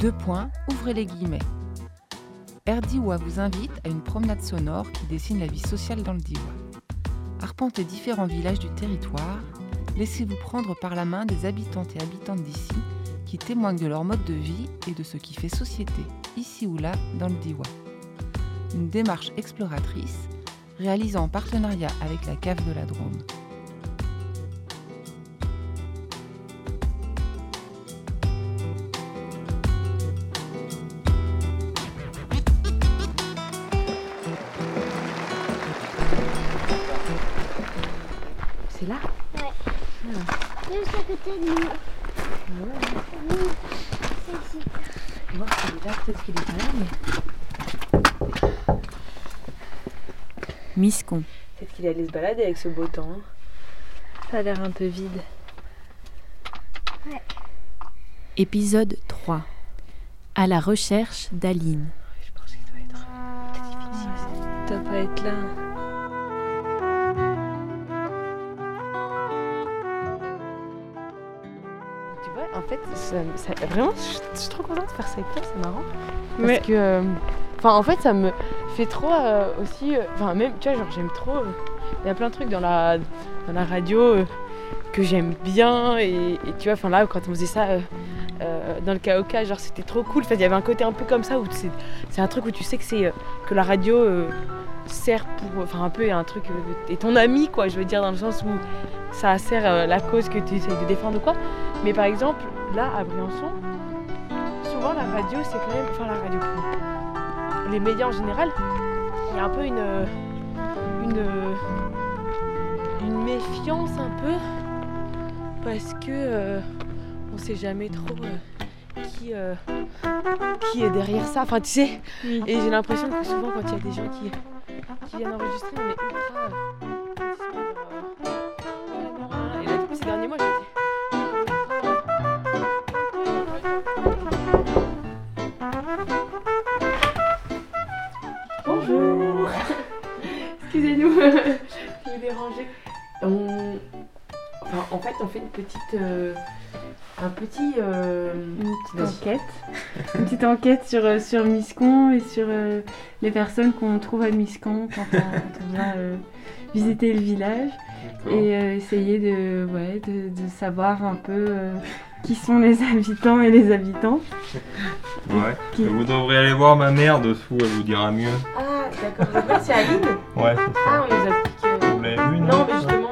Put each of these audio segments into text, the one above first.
Ouvrez les guillemets. Air Diois vous invite à une promenade sonore qui dessine la vie sociale dans le Diois. Arpentez différents villages du territoire, laissez-vous prendre par la main des habitantes et habitantes d'ici qui témoignent de leur mode de vie et de ce qui fait société, ici ou là, dans le Diois. Une démarche exploratrice, réalisée en partenariat avec la Cave de la Drôme. C'est là ? Ouais. Ah. Juste à côté de nous. Oui, c'est ici. On va voir s'il est là, peut-être qu'il est pas là, mais... Miscon. Peut-être qu'il allait se balader avec ce beau temps. Hein. Ça a l'air un peu vide. Ouais. Épisode 3. À la recherche d'Aline. Je pense qu'il doit être difficile. Il doit pas être là. Tu vois, en fait, vraiment, je suis trop contente de faire ça avec toi, c'est marrant. Parce que, en fait, ça me fait trop aussi. Même, tu vois, genre, j'aime trop. Il y a plein de trucs dans la radio que j'aime bien. Et tu vois, là, quand on faisait ça dans le Kaoka, genre, c'était trop cool. Il y avait un côté un peu comme ça où c'est un truc où tu sais que la radio sert pour. Un peu un truc. Et ton ami, quoi, je veux dire, dans le sens où ça sert la cause que tu essayes de défendre ou quoi. Mais par exemple, là, à Briançon, souvent la radio, c'est quand même. La radio. Les médias en général, il y a un peu une méfiance un peu parce que on sait jamais trop qui est derrière ça. Tu sais. Oui. Et j'ai l'impression que souvent quand il y a des gens qui viennent enregistrer, on est ultra. Et là, du coup, ces derniers mois, Bonjour. Excusez-nous de vous déranger. En fait, on fait une petite enquête sur Miscon et sur les personnes qu'on trouve à Miscon quand on va visiter le village. D'accord. Et essayer de savoir un peu qui sont les habitants et les habitantes. Ouais, vous devriez aller voir ma mère dessous, elle vous dira mieux. Ah, d'accord. Vous appelez, c'est Aline ? Ouais, c'est ça. Ah, on les a piqués. Vous l'avez vu, non, mais justement,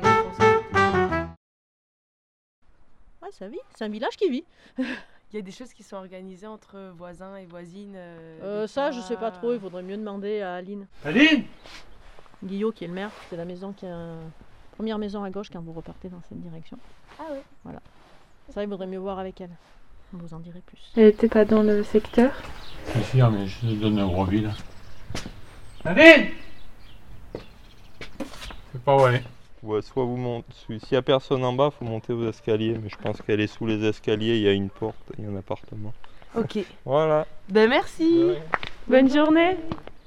Ouais, ça vit. C'est un village qui vit. Il y a des choses qui sont organisées entre voisins et voisines. Ça, je sais pas trop. Il faudrait mieux demander à Aline. Aline ! Guillaume, qui est le maire, c'est la maison première maison à gauche quand vous repartez dans cette direction. Ah oui. Voilà. Ça, il vaudrait mieux voir avec elle. On vous en dirait plus. Elle était pas dans le secteur ? C'est sûr, mais je te donne un gros vide. Aline ! C'est pas vrai. Ouais, soit vous montez. S'il y a personne en bas, faut monter aux escaliers. Mais je pense qu'elle est sous les escaliers, il y a une porte, il y a un appartement. Ok. Voilà. Ben merci. Ouais. Bonne journée.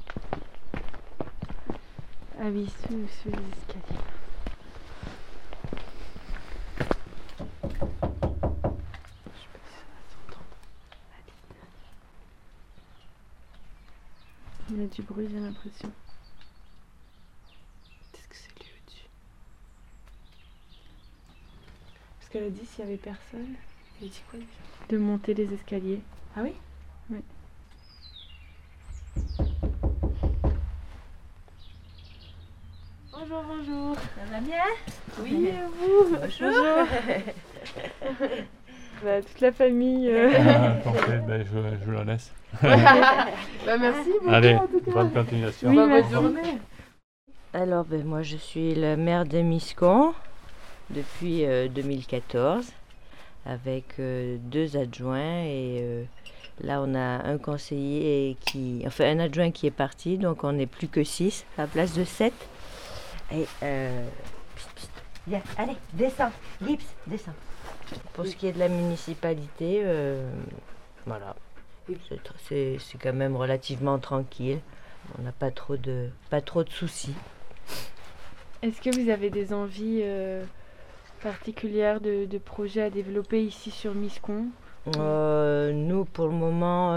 Ah oui, sous les escaliers. Il y a du bruit, j'ai l'impression. Qu'est-ce que c'est lui au-dessus ? Parce qu'elle a dit s'il y avait personne. Elle a dit quoi déjà ? De monter les escaliers. Ah oui ? Oui. Bonjour, bonjour. Ça va bien ? Oui, et vous ? Bonjour. Toute la famille. Parfait, je la laisse. Merci beaucoup. Allez, en tout cas. bonne continuation. Oui, bonne journée. Alors, moi je suis la maire de Miscon depuis 2014 avec 2 adjoints et là on a un conseiller un adjoint qui est parti, donc on n'est plus que 6 à la place de 7. Et viens, allez, descends, Gips, descends. Pour ce qui est de la municipalité, voilà, c'est quand même relativement tranquille. On n'a pas trop de soucis. Est-ce que vous avez des envies particulières de projets à développer ici sur Miscon Nous, pour le moment,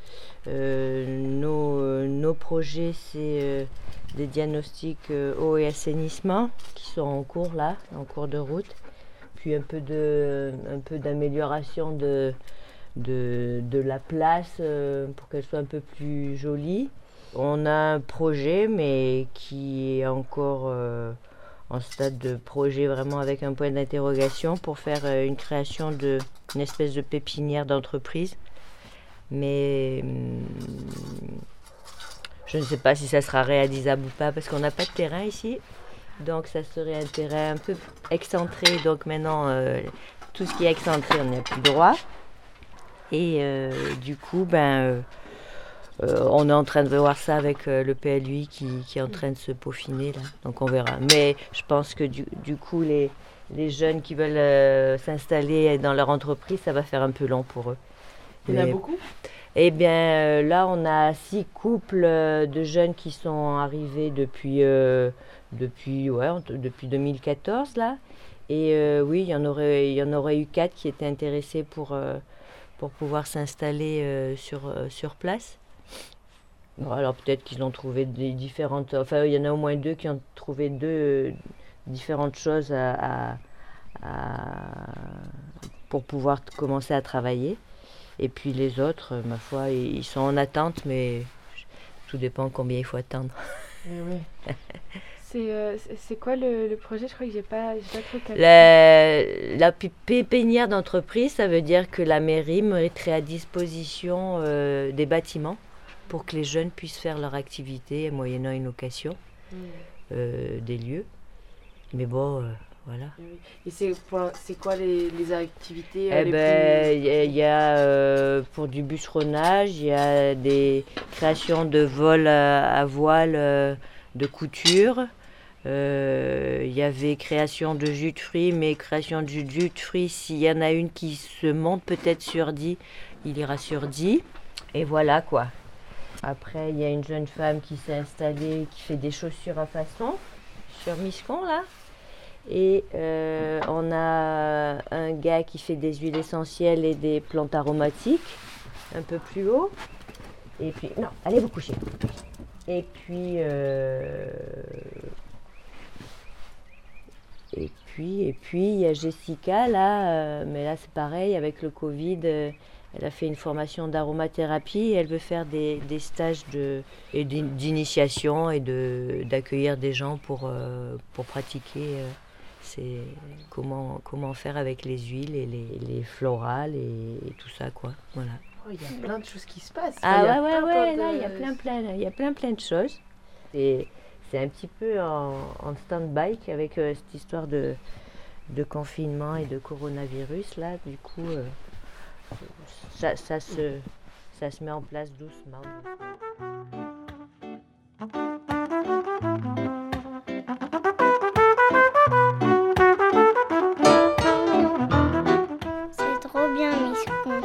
nos projets, c'est des diagnostics eau et assainissement qui sont en cours là, en cours de route. Puis un peu d'amélioration de la place pour qu'elle soit un peu plus jolie. On a un projet, mais qui est encore en stade de projet, vraiment avec un point d'interrogation, pour faire une création d'une espèce de pépinière d'entreprise. Mais je ne sais pas si ça sera réalisable ou pas, parce qu'on n'a pas de terrain ici. Donc ça serait un terrain un peu excentré. Donc maintenant, tout ce qui est excentré, on n'y a plus droit. Et du coup, on est en train de voir ça avec le PLUI qui est en train de se peaufiner là. Donc on verra. Mais je pense que du coup, les jeunes qui veulent s'installer dans leur entreprise, ça va faire un peu long pour eux. Il y en a beaucoup ? Eh bien, là, on a 6 couples de jeunes qui sont arrivés depuis 2014 là. Et oui, il y en aurait eu 4 qui étaient intéressés pour pouvoir s'installer sur place. Bon, alors peut-être qu'ils ont trouvé des différentes... Enfin, il y en a au moins 2 qui ont trouvé 2 différentes choses pour pouvoir commencer à travailler. Et puis les autres, ma foi, ils sont en attente, mais tout dépend combien il faut attendre. Oui. C'est quoi le projet? Je crois que j'ai pas trop capté. La pépinière d'entreprise, ça veut dire que la mairie mettrait à disposition des bâtiments pour que les jeunes puissent faire leur activité moyennant une location des lieux. Mais bon, voilà. Et c'est quoi les activités il y a pour du bûcheronnage, il y a des créations de vols à voile, de couture. Il y avait création de jus de fruits, mais création de jus de fruits, s'il y en a une qui se monte peut-être sur 10, il ira sur 10. Et voilà quoi. Après, il y a une jeune femme qui s'est installée, qui fait des chaussures à façon sur Miscon là. Et on a un gars qui fait des huiles essentielles et des plantes aromatiques un peu plus haut. Et puis, non, allez vous coucher. Et puis, il y a Jessica là, mais là c'est pareil avec le Covid. Elle a fait une formation d'aromathérapie et elle veut faire des stages d'initiation et d'accueillir des gens pour pratiquer comment faire avec les huiles et les florales et tout ça quoi. Voilà. Il y a plein de choses qui se passent. Ah là il y a plein de choses. C'est un petit peu en stand-by avec cette histoire de confinement et de coronavirus là. Du coup, ça se met en place doucement. C'est trop bien, Miscon.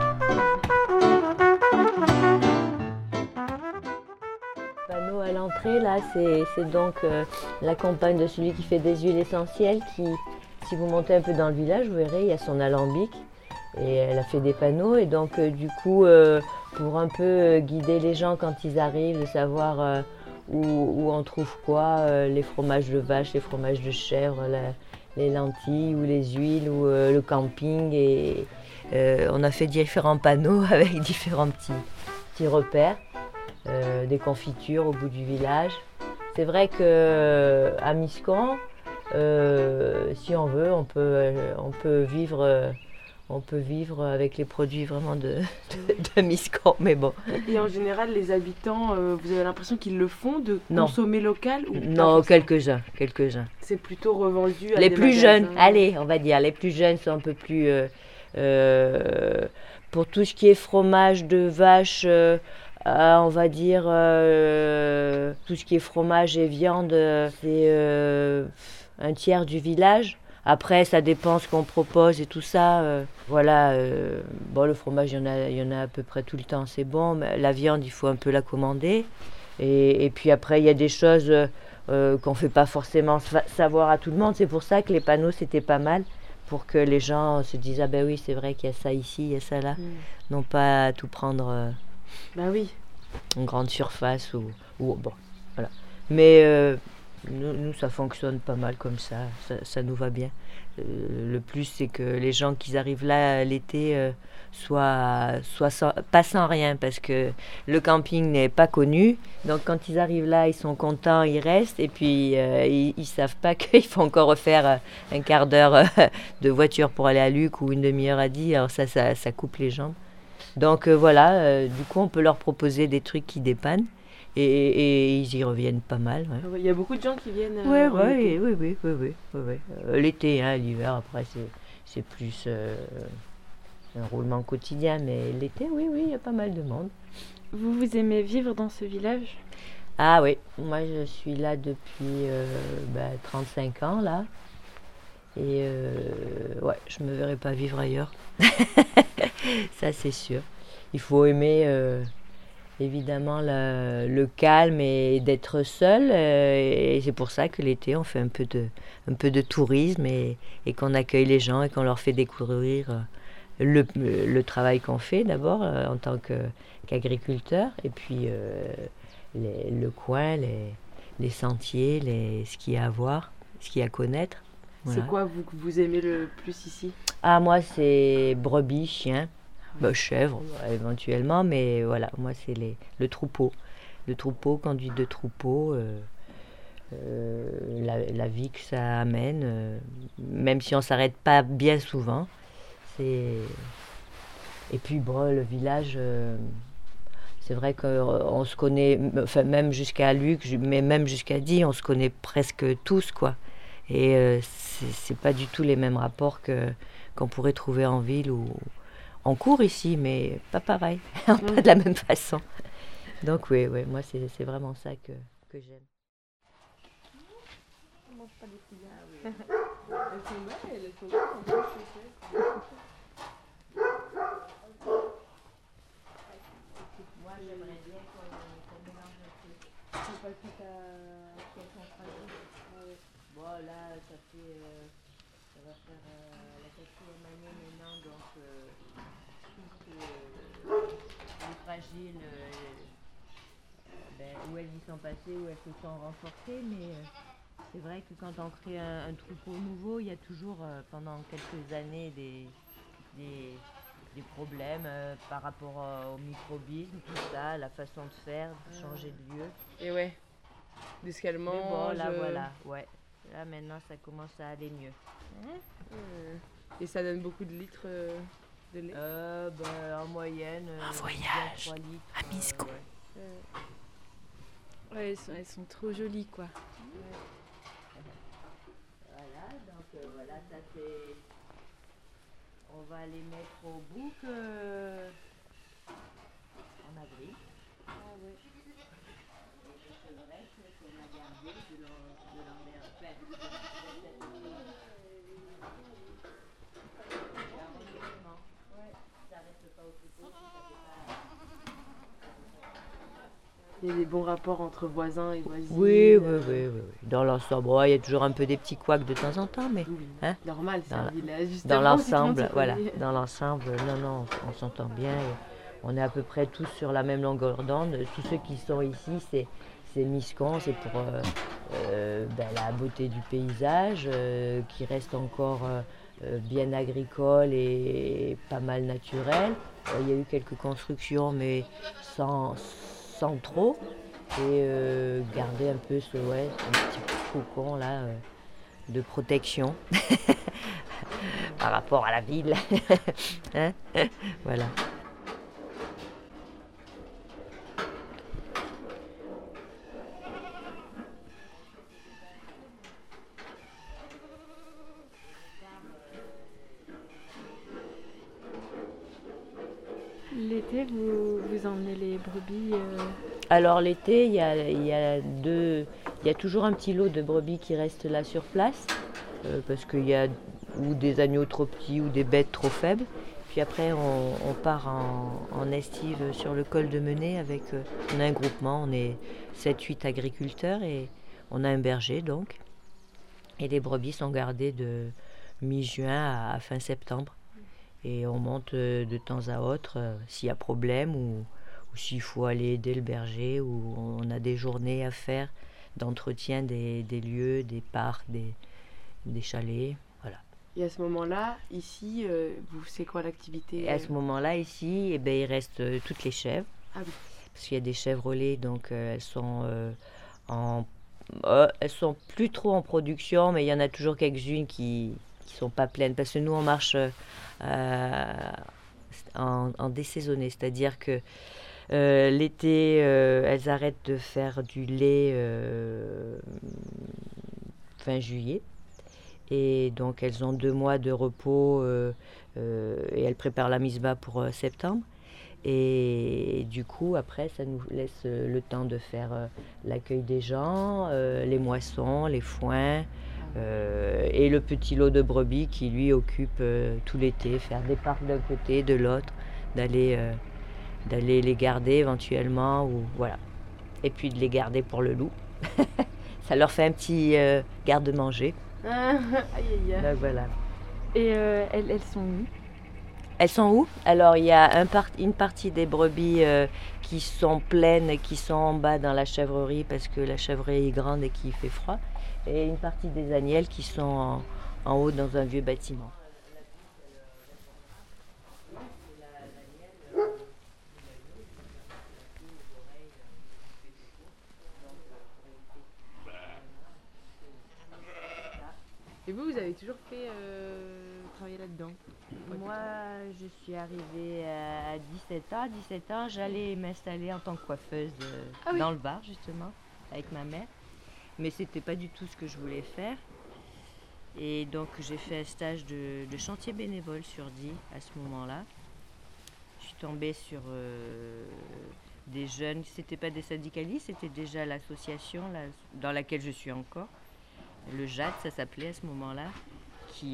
Panneau à l'entrée, là, c'est donc la compagne de celui qui fait des huiles essentielles qui, si vous montez un peu dans le village, vous verrez, il y a son alambic et elle a fait des panneaux et donc du coup, pour un peu guider les gens quand ils arrivent, de savoir où on trouve quoi, les fromages de vache, les fromages de chèvre, les lentilles ou les huiles ou le camping et on a fait différents panneaux avec différents petits repères. Des confitures au bout du village. C'est vrai qu'à Miscon, si on veut, on peut vivre avec les produits vraiment de Miscon, mais bon. Et en général, les habitants, vous avez l'impression qu'ils le font de consommer local ou non, quelques-uns. C'est plutôt revendu à les des plus magasins. jeunes, allez, on va dire, les plus jeunes sont un peu plus... pour tout ce qui est fromage de vache... on va dire tout ce qui est fromage et viande, c'est un tiers du village. Après, ça dépend ce qu'on propose et tout ça. Voilà, bon, le fromage, il y en a à peu près tout le temps, c'est bon. Mais la viande, il faut un peu la commander. Et puis après, il y a des choses qu'on ne fait pas forcément savoir à tout le monde. C'est pour ça que les panneaux, c'était pas mal. pour que les gens se disent ah ben oui c'est vrai qu'il y a ça ici, il y a ça là, non pas tout prendre Bah oui. une grande surface ou bon voilà. Mais nous ça fonctionne pas mal comme ça nous va bien. Le plus c'est que les gens qui arrivent là l'été soient pas sans rien parce que le camping n'est pas connu, donc quand ils arrivent là ils sont contents, ils restent et puis ils savent pas qu'il faut encore refaire un quart d'heure de voiture pour aller à Luc ou une demi-heure à Die, alors ça coupe les jambes. Donc voilà, du coup on peut leur proposer des trucs qui dépannent et ils y reviennent pas mal. Ouais. Il y a beaucoup de gens qui viennent. Oui. L'été, hein, l'hiver après c'est plus un roulement quotidien, mais l'été oui, il y a pas mal de monde. Vous aimez vivre dans ce village? Ah oui, moi je suis là depuis 35 ans là. Et ouais, je me verrai pas vivre ailleurs. Ça c'est sûr. Il faut aimer évidemment le calme et d'être seul. Et c'est pour ça que l'été on fait un peu de tourisme et qu'on accueille les gens et qu'on leur fait découvrir le travail qu'on fait d'abord en tant qu'agriculteur. Et puis le coin, les sentiers, ce qu'il y a à voir, ce qu'il y a à connaître. Voilà. C'est quoi vous aimez le plus ici? Ah, moi, c'est brebis, chiens, chèvres éventuellement, mais voilà, moi, c'est le troupeau. Le troupeau, conduite de troupeau, la vie que ça amène, même si on ne s'arrête pas bien souvent. Et puis, le village, c'est vrai qu'on se connaît, enfin, même jusqu'à Luc, mais même jusqu'à Die, on se connaît presque tous, quoi. Et c'est pas du tout les mêmes rapports qu'on pourrait trouver en ville ou en cours ici, mais pas pareil, pas de la même façon. Donc oui, moi c'est vraiment ça que j'aime. On mange pas des couilles. Elles sont belles, en plus, Moi j'aimerais bien qu'on mélange un peu. C'est pas tout à 63 Bon, là, ça va faire la 4e année maintenant, donc les fragiles, où elles y sont passées, où elles se sont renforcées, mais c'est vrai que quand on crée un troupeau nouveau, il y a toujours pendant quelques années des problèmes par rapport au microbisme, tout ça, la façon de faire, de changer de lieu. Et ouais, de ce qu'elles mangent. Mais bon, là, voilà, ouais. Là, maintenant, ça commence à aller mieux. Et ça donne beaucoup de litres de lait? En moyenne, un voyage 3 litres, à Miscon. Ouais, elles sont trop jolies, quoi. Voilà, donc voilà, ça c'est... On va les mettre au bouc en avril. Ah ouais. Et les chevrettes qu'on a gardées de l'envers. Ça reste pas au troupeau, ça fait pas... Il y a des bons rapports entre voisins et voisines. Oui. Dans l'ensemble, il y a toujours un peu des petits couacs de temps en temps, mais... Oui, hein, normal, c'est un village. Dans l'ensemble, voilà. Dans l'ensemble, non, on s'entend bien. On est à peu près tous sur la même longueur d'onde. Tous ceux qui sont ici, c'est Miscon, c'est pour la beauté du paysage, qui reste encore bien agricole et pas mal naturel. Il y a eu quelques constructions, mais sans trop. Et garder un peu ce petit cocon là de protection par rapport à la ville. Hein, voilà. L'été, vous emmenez les brebis Alors l'été, il y a toujours un petit lot de brebis qui restent là sur place, parce qu'il y a ou des agneaux trop petits ou des bêtes trop faibles. Puis après, on part en estive sur le col de Menez avec... on a un groupement, on est 7-8 agriculteurs et on a un berger donc. Et les brebis sont gardées mi-juin à fin septembre. Et on monte de temps à autre s'il y a problème ou s'il faut aller aider le berger ou on a des journées à faire d'entretien des lieux, des parcs, des chalets. Voilà. Et à ce moment-là, ici, c'est quoi l'activité Et à ce moment-là, ici, il reste toutes les chèvres. Ah oui. Parce qu'il y a des chèvrelets, donc elles sont plus trop en production, mais il y en a toujours quelques-unes qui sont pas pleines. Parce que nous, on marche en désaisonné, c'est-à-dire que l'été, elles arrêtent de faire du lait fin juillet. Et donc, elles ont 2 mois de repos et elles préparent la mise bas pour septembre. Et du coup, après, ça nous laisse le temps de faire l'accueil des gens, les moissons, les foins et le petit lot de brebis qui, lui, occupe tout l'été, faire des parcs d'un côté, de l'autre, d'aller les garder éventuellement, ou voilà. Et puis de les garder pour le loup. Ça leur fait un petit garde-manger. Aïe, aïe, aïe. Donc voilà. Et elles sont où? Elles sont où? Alors il y a une partie des brebis qui sont pleines et qui sont en bas dans la chèvrerie parce que la chèvrerie est grande et qu'il fait froid. Et une partie des agnelles qui sont en haut dans un vieux bâtiment. Et vous avez toujours fait travailler là-dedans? Moi, je suis arrivée à 17 ans. À 17 ans, j'allais m'installer en tant que coiffeuse dans le Var, justement, avec ma mère. Mais c'était pas du tout ce que je voulais faire. Et donc, j'ai fait un stage de chantier bénévole sur Die à ce moment-là. Je suis tombée sur des jeunes, c'était pas des syndicalistes, c'était déjà l'association dans laquelle je suis encore. Le JAD, ça s'appelait à ce moment-là, qui,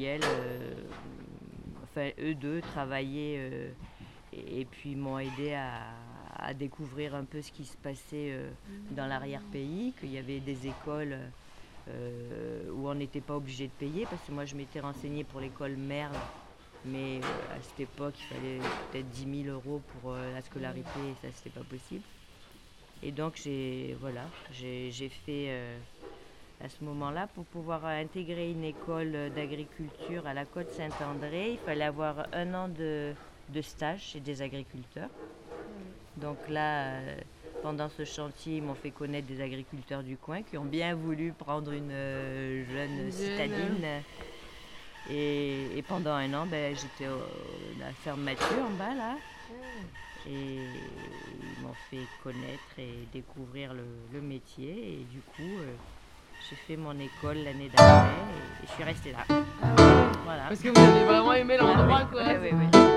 eux deux travaillaient et puis m'ont aidé à découvrir un peu ce qui se passait dans l'arrière-pays, qu'il y avait des écoles où on n'était pas obligé de payer, parce que moi je m'étais renseignée pour l'école Merle, mais à cette époque il fallait peut-être 10 000 € pour la scolarité et ça c'était pas possible. Et donc j'ai fait... à ce moment-là, pour pouvoir intégrer une école d'agriculture à la Côte-Saint-André, il fallait avoir 1 an de stage chez des agriculteurs. Donc là, pendant ce chantier, ils m'ont fait connaître des agriculteurs du coin qui ont bien voulu prendre une jeune citadine. Et pendant 1 an, j'étais à la ferme Mathieu en bas là. Et ils m'ont fait connaître et découvrir le métier. Et du coup... j'ai fait mon école l'année d'après et je suis restée là. Voilà. Parce que vous avez vraiment aimé l'endroit, quoi. Oui.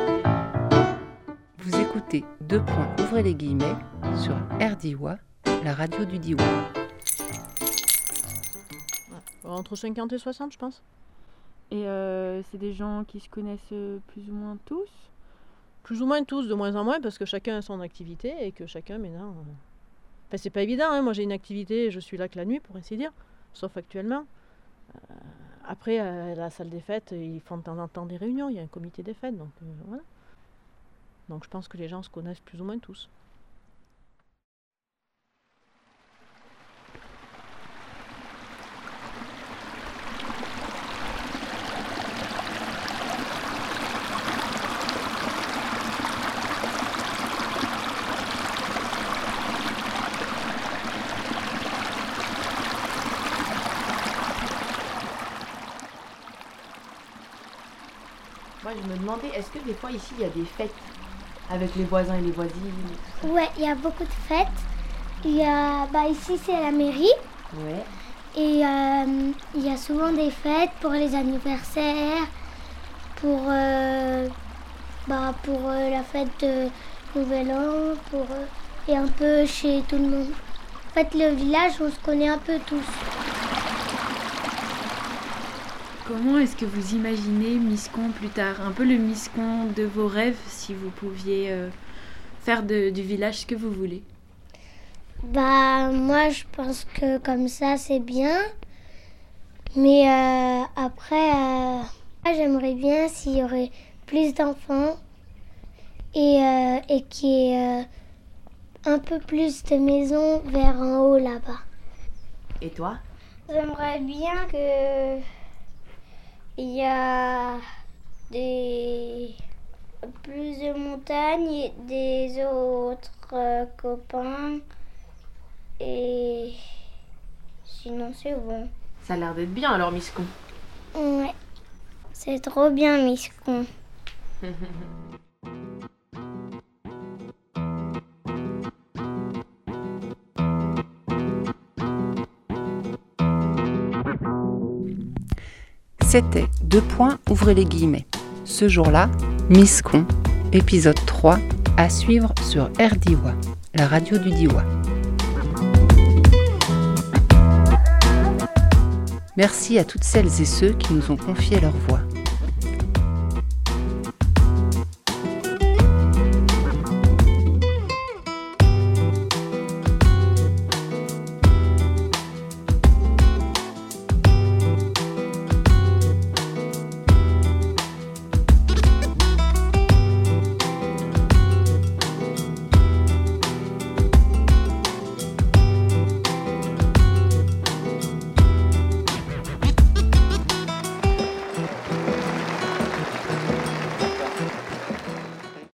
Vous écoutez 2 points, ouvrez les guillemets, sur RDIWA, la radio du Diois. Entre 50 et 60, je pense. Et c'est des gens qui se connaissent plus ou moins tous? Plus ou moins tous, de moins en moins, parce que chacun a son activité et que chacun maintenant... Enfin, c'est pas évident, hein. Moi j'ai une activité et je suis là que la nuit, pour ainsi dire, sauf actuellement. Après, à la salle des fêtes, ils font de temps en temps des réunions, il y a un comité des fêtes, donc voilà. Donc je pense que les gens se connaissent plus ou moins tous. Moi, je me demandais, est-ce que des fois ici il y a des fêtes avec les voisins et les voisines et tout ça? Ouais, il y a beaucoup de fêtes. Il y a, ici c'est à la mairie. Ouais. Et il y a souvent des fêtes pour les anniversaires, pour la fête de Nouvel An, et un peu chez tout le monde. En fait, le village, on se connaît un peu tous. Comment est-ce que vous imaginez Miscon plus tard? Un peu le Miscon de vos rêves, si vous pouviez faire du village ce que vous voulez. Moi, je pense que comme ça, c'est bien. Mais après, J'aimerais bien s'il y aurait plus d'enfants et qu'il y ait un peu plus de maisons vers en haut là-bas. Et toi? J'aimerais bien que il y a plus de montagnes et des autres copains. Et sinon c'est bon. Ça a l'air d'être bien alors, Miscon. Ouais, c'est trop bien, Miscon. C'était ouvrez les guillemets. Ce jour-là, Miscon, épisode 3, à suivre sur RDIWA, la radio du Diois. Merci à toutes celles et ceux qui nous ont confié leur voix.